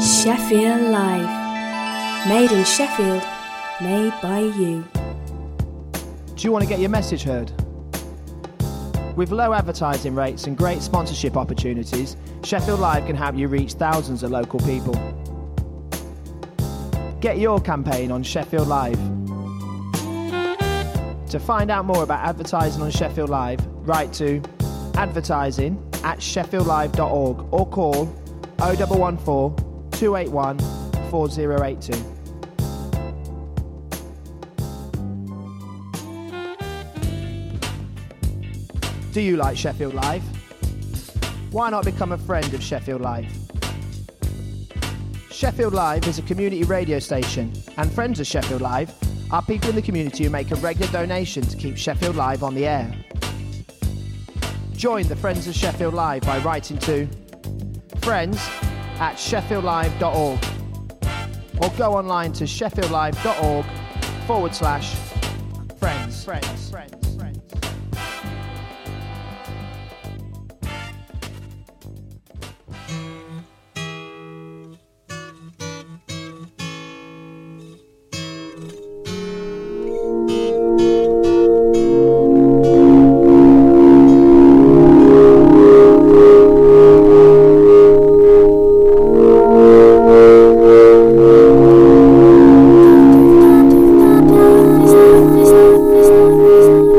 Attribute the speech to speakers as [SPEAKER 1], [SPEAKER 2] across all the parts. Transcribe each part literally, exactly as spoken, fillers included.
[SPEAKER 1] Sheffield Live. Made in Sheffield, made by you.
[SPEAKER 2] Do you want to get your message heard? With low advertising rates and great sponsorship opportunities, Sheffield Live can help you reach thousands of local people. Get your campaign on Sheffield Live. To find out more about advertising on Sheffield Live, write to advertising at sheffield live dot org or call oh one one four, two eight one, four oh eight two. Do you like Sheffield Live? Why not become a friend of Sheffield Live? Sheffield Live is a community radio station, and friends of Sheffield Live are people in the community who make a regular donation to keep Sheffield Live on the air. Join the Friends of Sheffield Live by writing to friends at sheffield live dot org or go online to sheffield live dot org forward slash friends. Friends. Friends.
[SPEAKER 1] This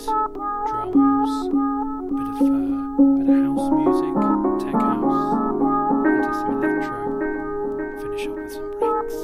[SPEAKER 3] drums, bit of uh, bit of house music, tech house, into some electro, finish up with some breaks.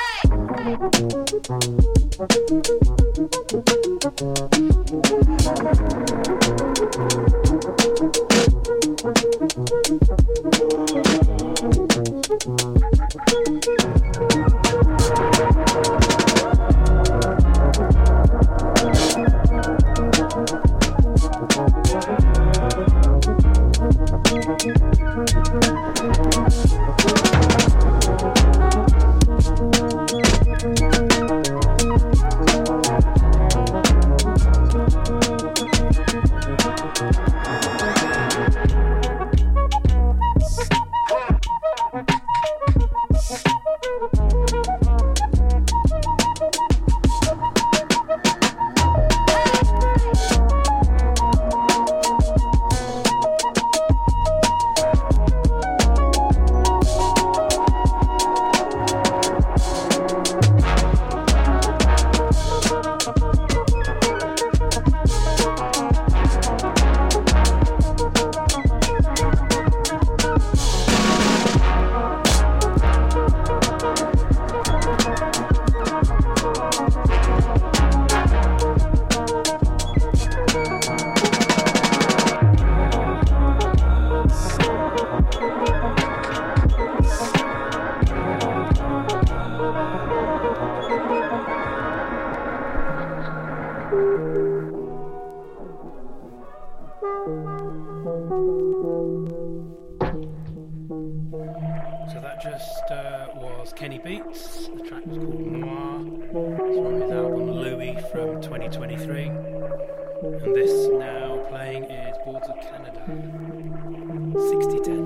[SPEAKER 4] Hey!
[SPEAKER 3] So that just uh, was Kenny Beats. The track was called Noir. It's from his album Louis from twenty twenty-three. And this now playing is Boards of Canada. sixty ten.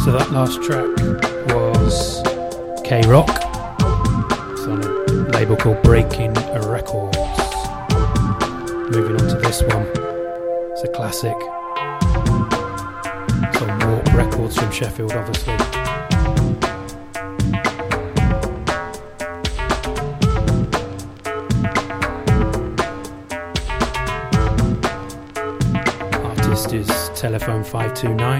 [SPEAKER 3] So that last track was K-Rock. It's on a label called Breaking Records. Moving on to this one. It's a classic. It's on Warp Records from Sheffield, obviously. Artist is Telephone five two nine.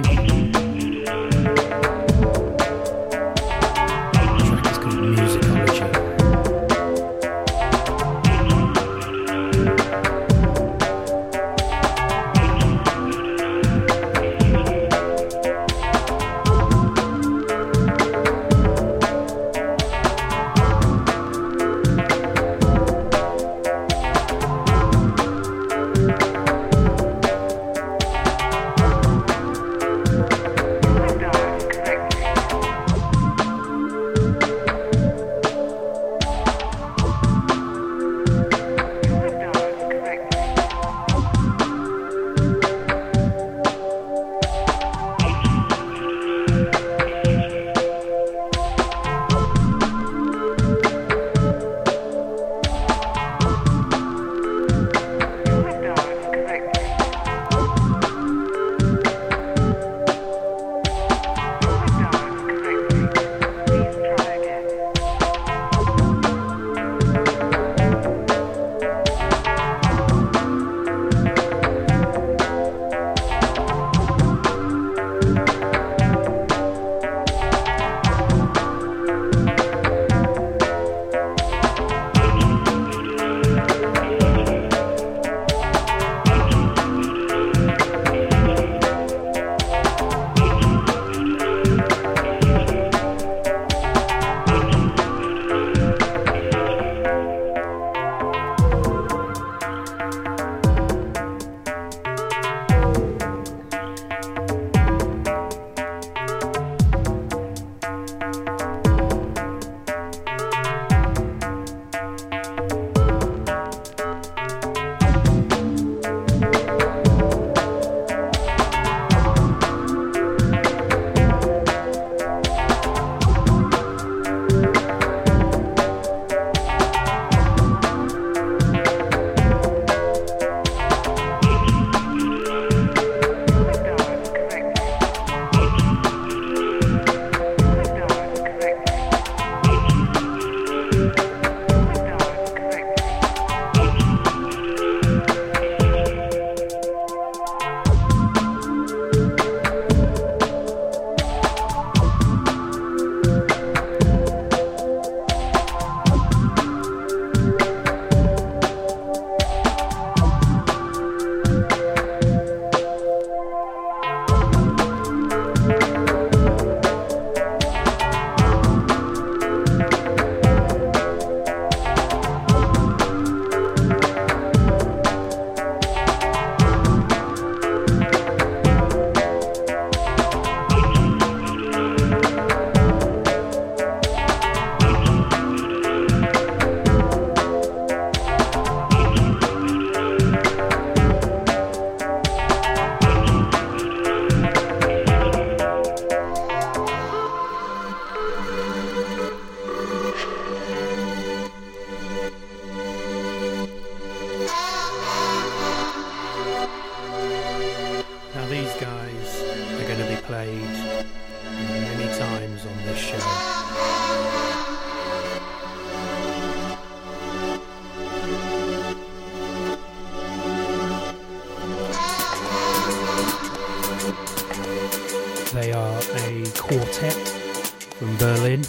[SPEAKER 3] They are a quartet from Berlin.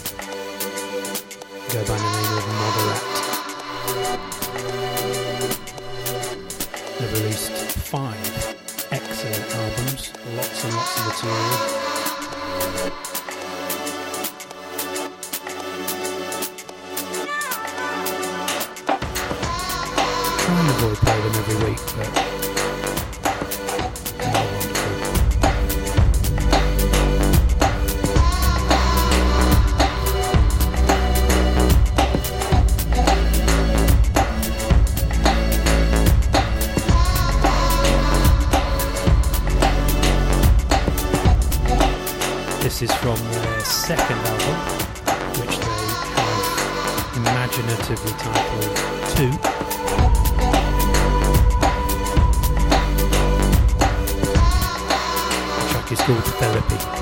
[SPEAKER 3] They go by the name of Moderat. They've released five excellent albums, lots and lots of material. Try and avoid playing them every week, but This is from their second album, which they have imaginatively titled Two. The track is called Therapy.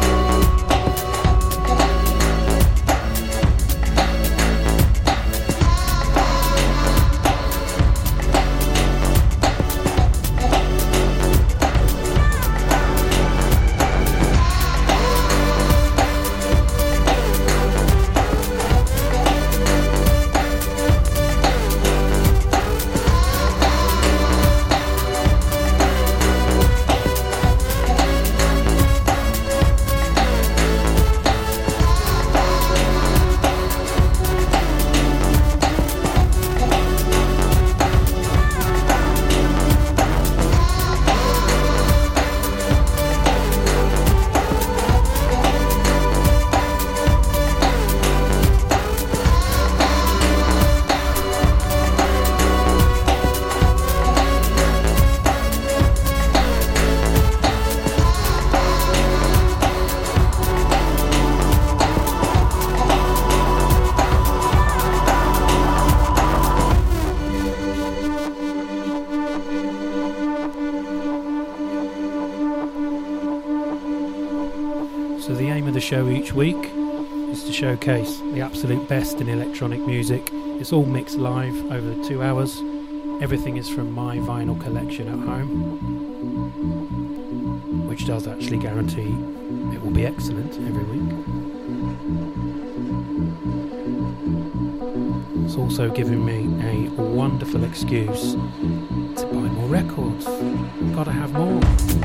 [SPEAKER 3] Show each week is to showcase the absolute best in electronic music. It's all mixed live over two hours. Everything is from my vinyl collection at home, which does actually guarantee it will be excellent every week. It's also giving me a wonderful excuse to buy more records. Gotta have more.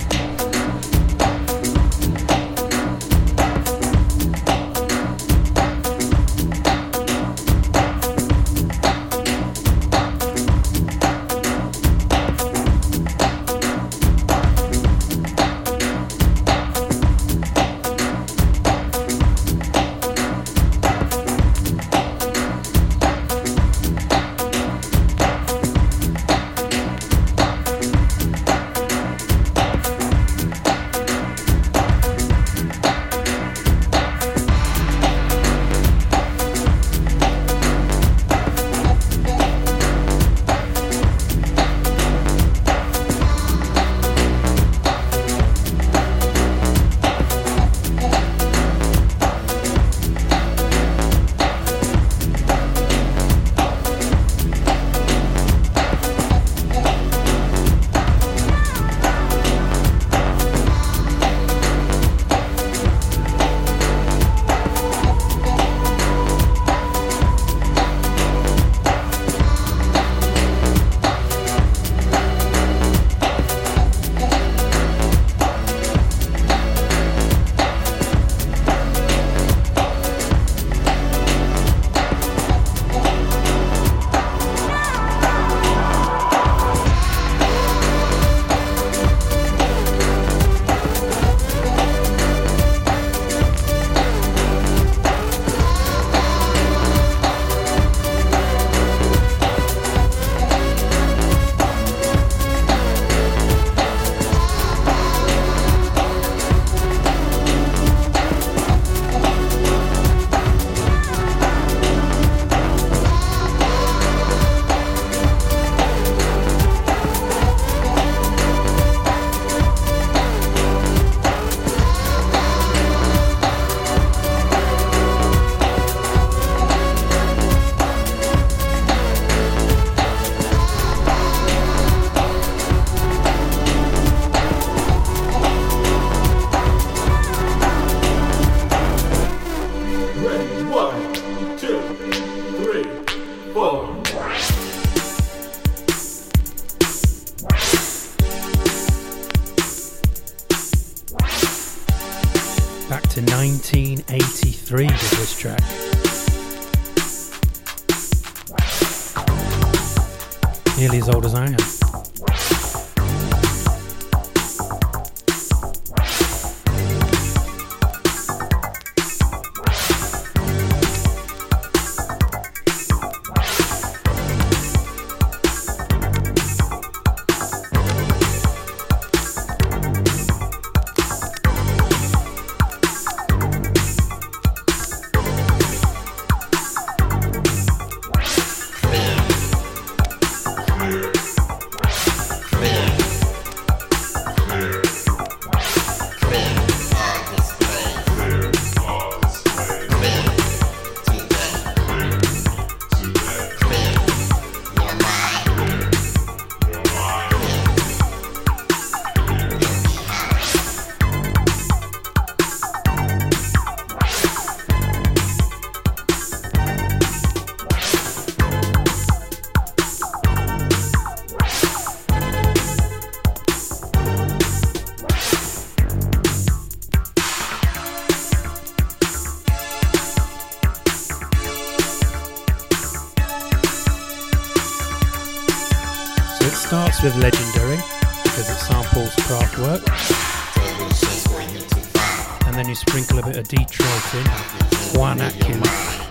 [SPEAKER 3] nineteen eighty-three with this track. Nearly as old as I am. mixed with Legendary because it samples Kraftwerk. And then you sprinkle a bit of Detroit in, Juan Atkins.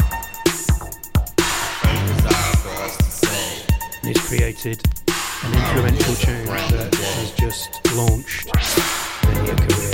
[SPEAKER 3] And he's created an influential tune that has just launched many a career.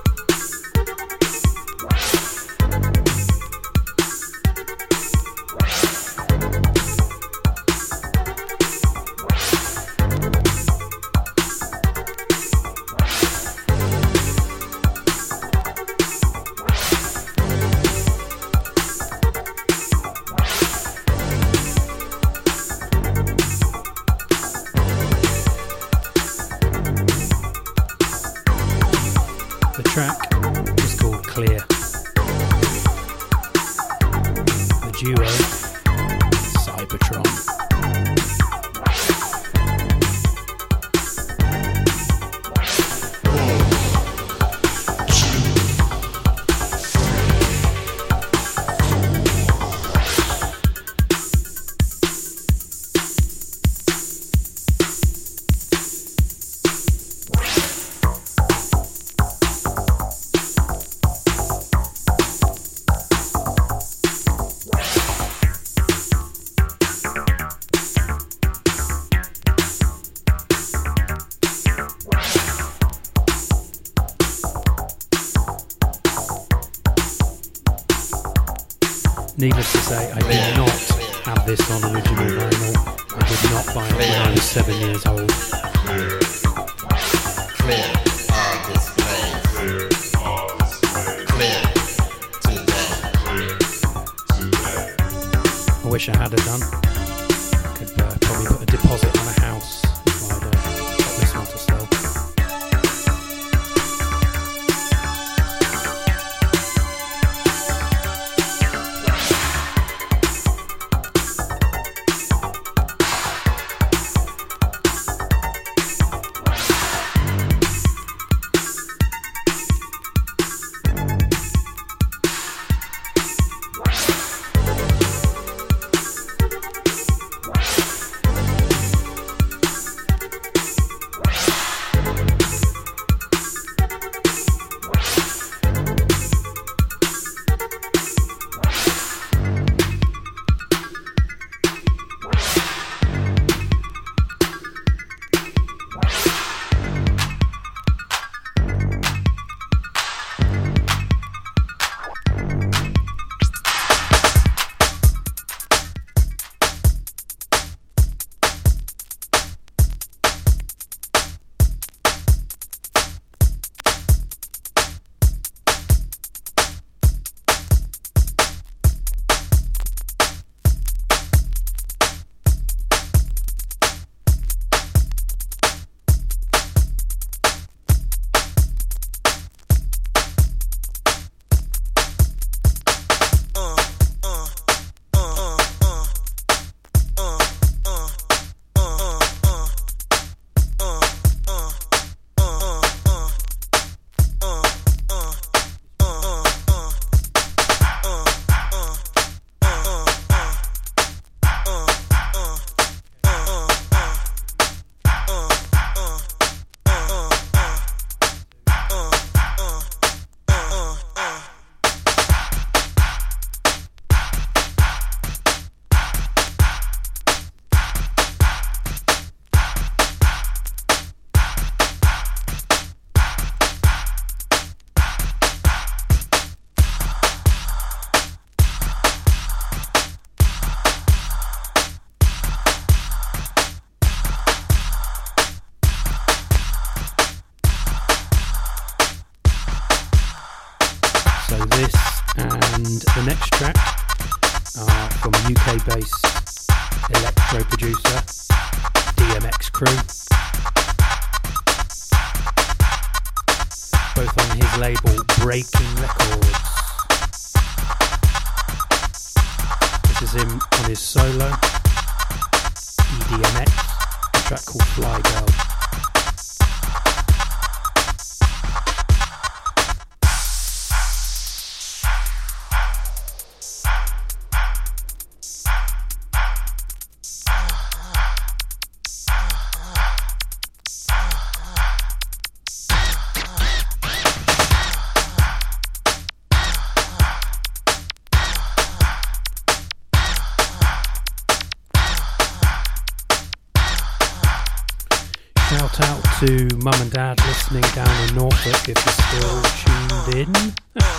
[SPEAKER 3] Needless to say, I did not have this on original vinyl. I did not buy it when I was seven years old.
[SPEAKER 4] Clear on display. Clear today.
[SPEAKER 3] I wish I had it done. I could uh, probably put a deposit on a house if I'd uh, got this one to sell. This and the next track are from U K-based electro producer D M X Crew, both on his label Breaking Records. This is him on his solo E D M X, a track called Fly Girl. to Mum and Dad listening down in Norfolk if you're still tuned in.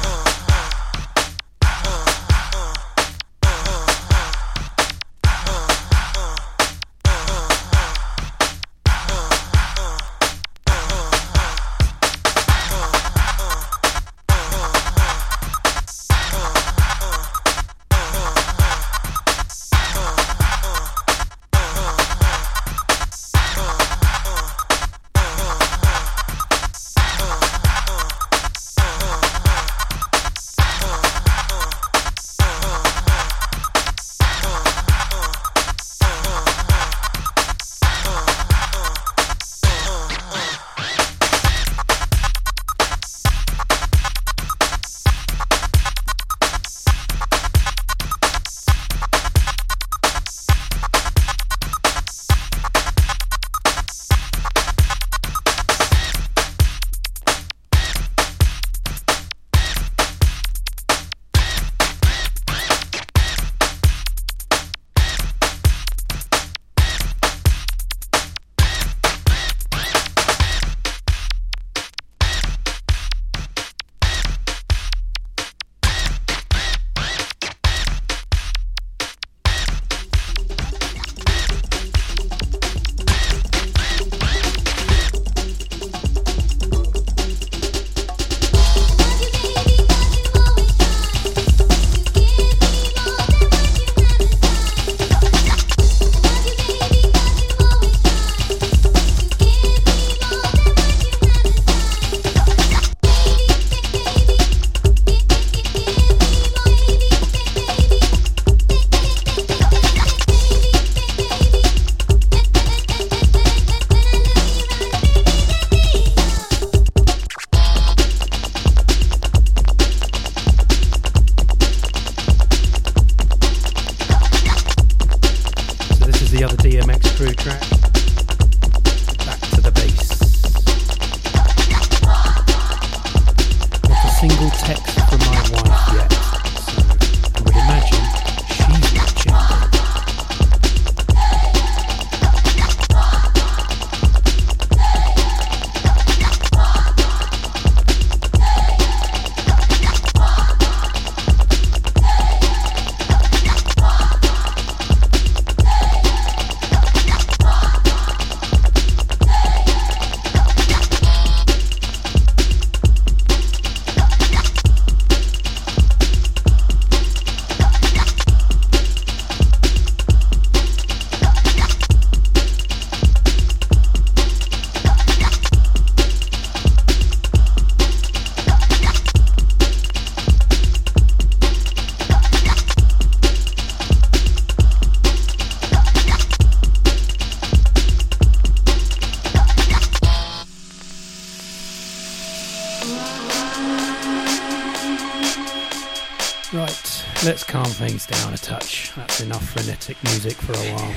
[SPEAKER 3] Let's calm things down a touch. That's enough frenetic music for a while.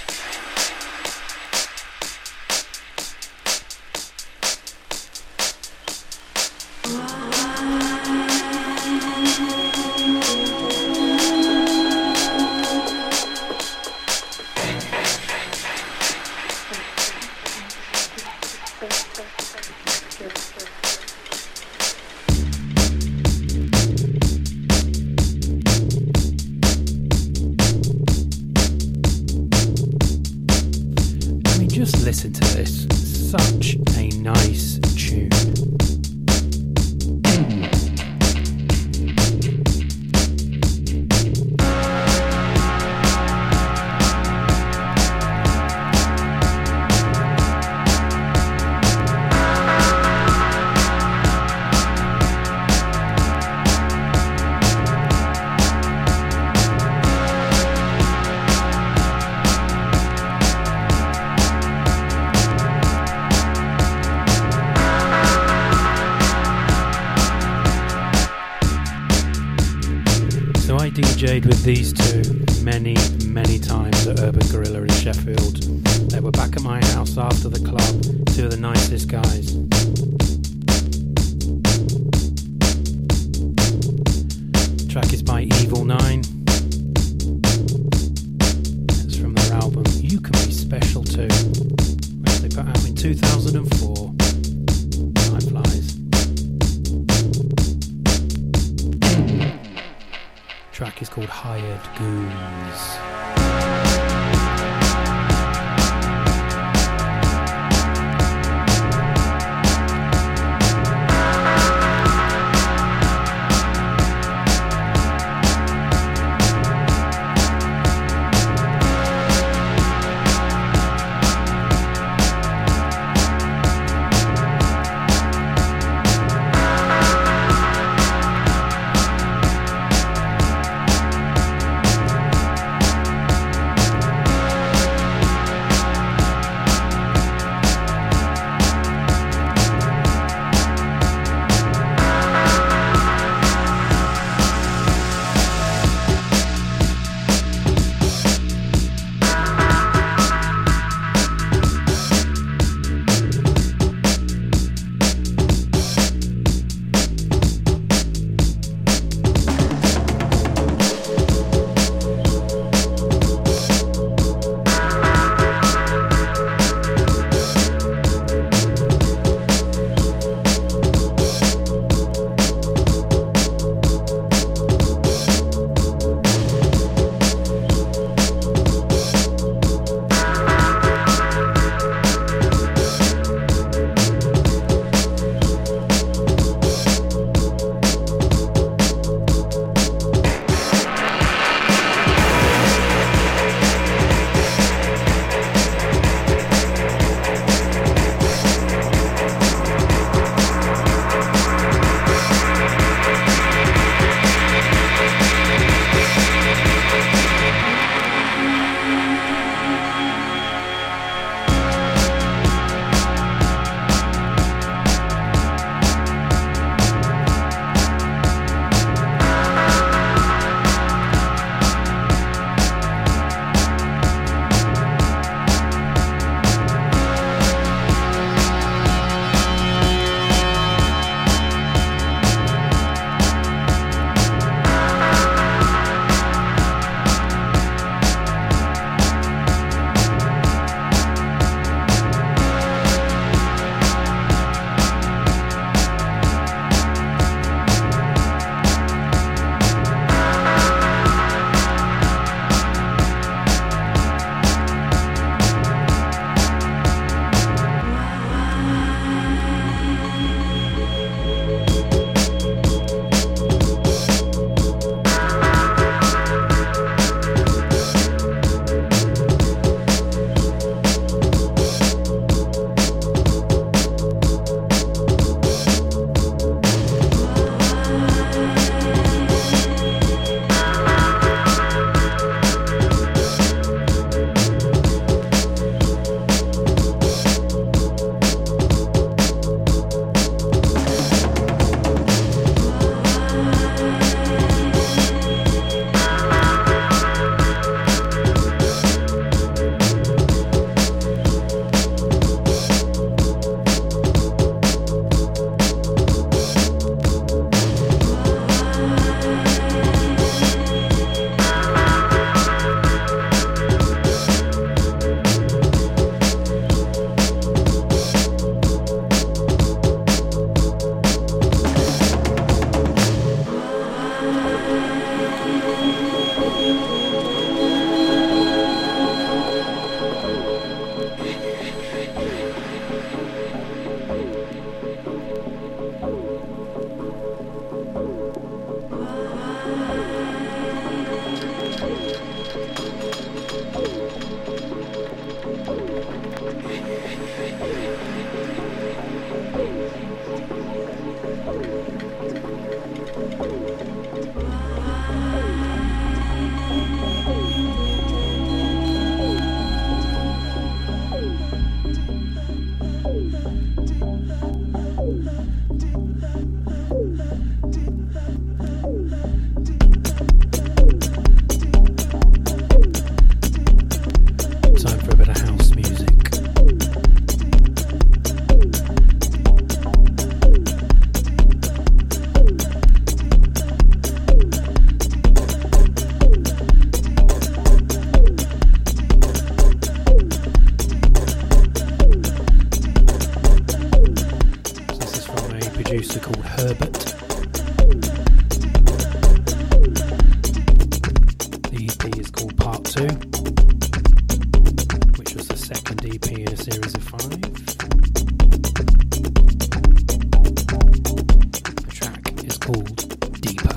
[SPEAKER 3] Listen to this. Such a nice tune. D J'd with these two many, many times at Urban Gorilla in Sheffield. They were back at my house after the club, two of the nicest guys. The track is by Evil Nine. It's from their album You Can Be Special Too, which they put out in two thousand four. Time flies. Track is called Hired Goons. producer called Herbert. The E P is called Part two, which was the second E P in a series of five. The track is called Deeper.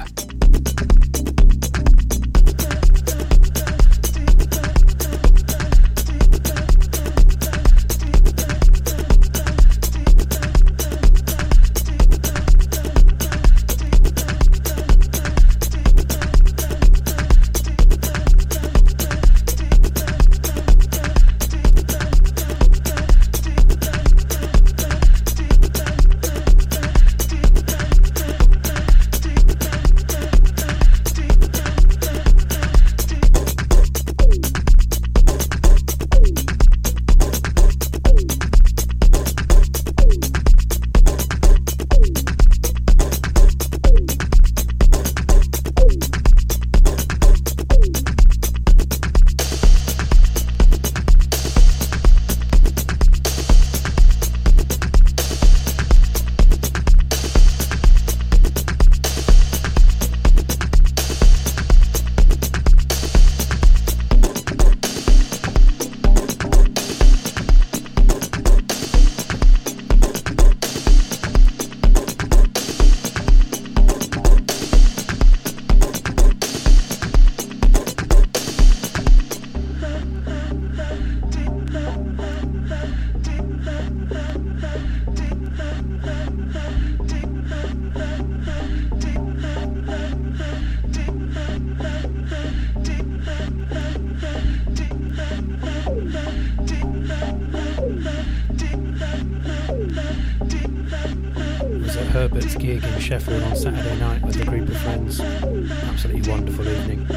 [SPEAKER 3] Herbert's gig in Sheffield on Saturday night with a group of friends. Absolutely wonderful evening.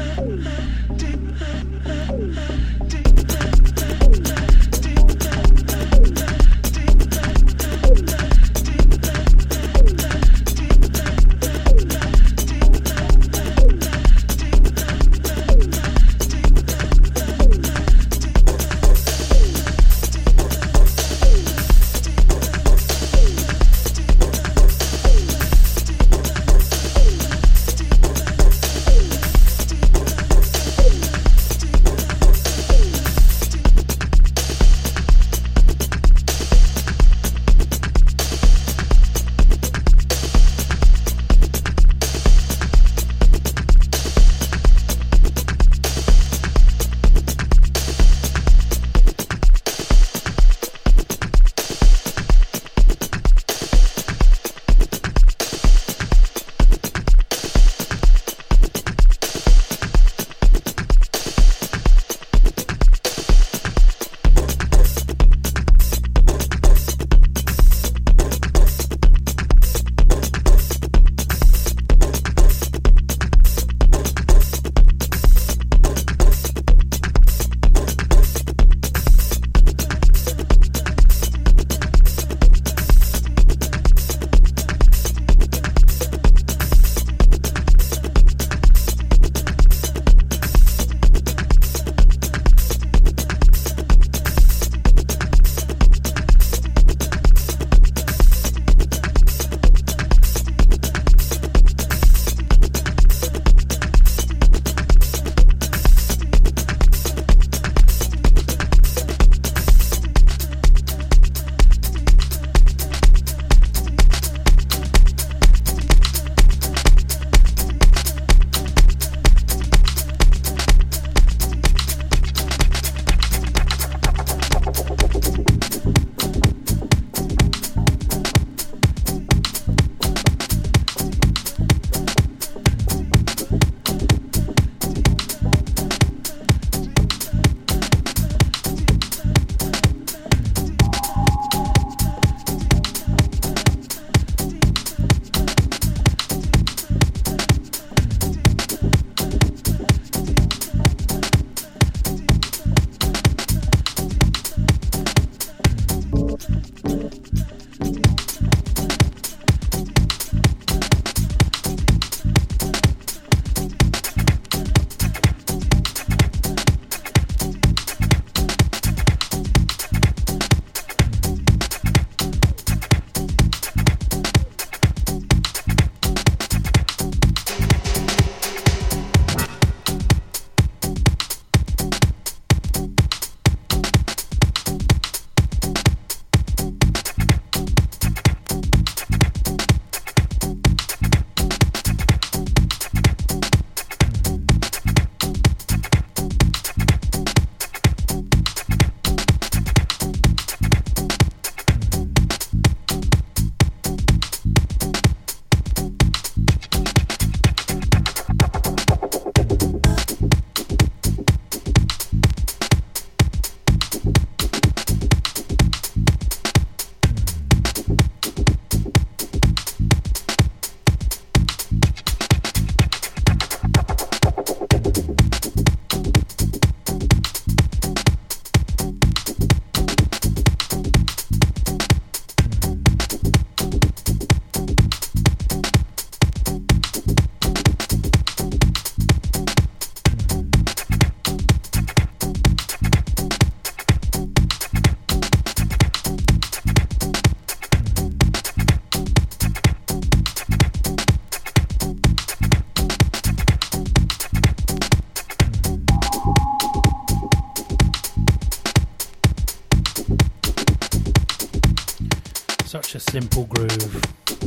[SPEAKER 3] Such a simple groove.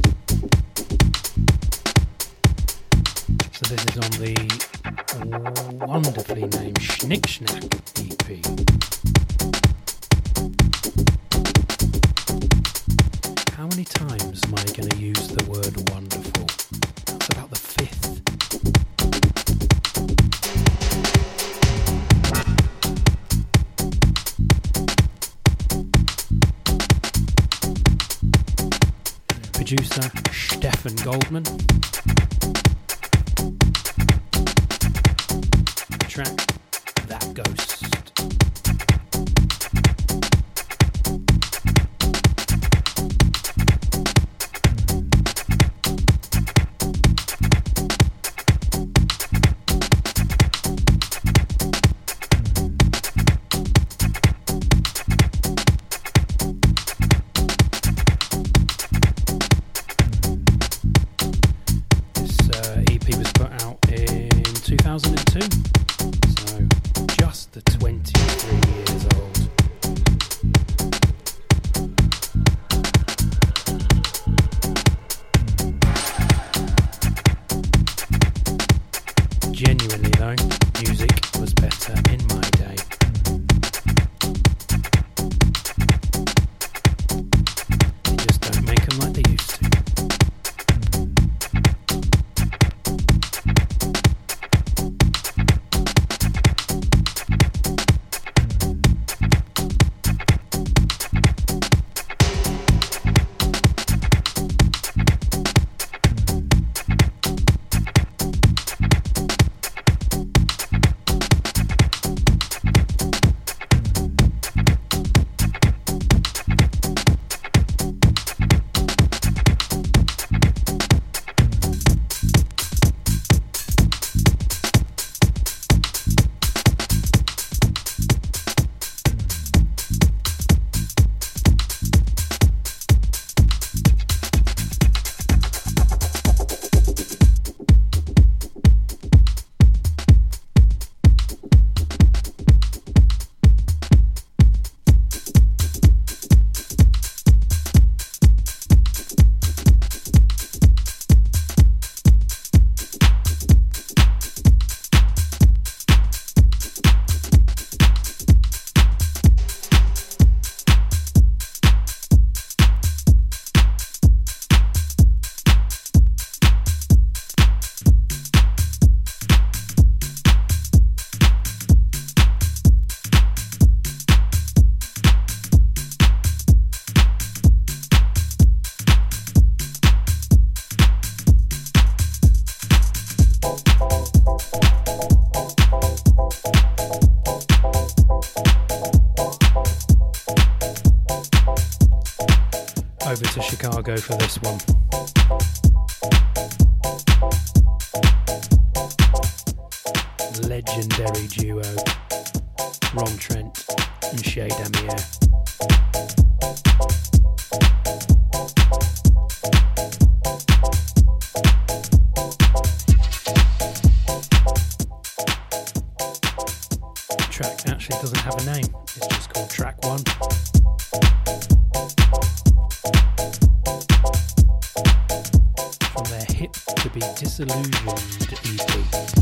[SPEAKER 3] So this is on the wonderfully named Schnick Schnack E P. How many times am I going to use the word wonderful? That's about the fifth. Producer Stefan Goldman. The track That Ghost. two thousand two, so just the twenty-three years old. Genuinely though, music was better in my day. They just don't make them like they used to. Over to Chicago for this one. Legendary duo, Ron Trent and Shay Damier. The track actually doesn't have a name, it's just called Track One. From their Hip to Be Disillusioned E P.